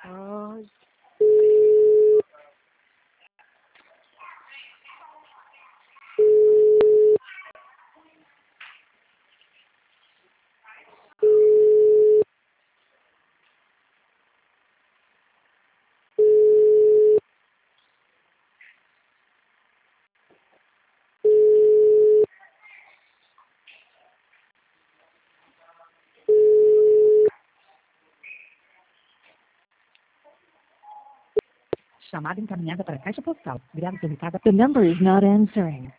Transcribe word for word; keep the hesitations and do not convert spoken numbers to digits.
Ah, Chamada encaminhada para a caixa postal. Grave publicada. the number is not answering.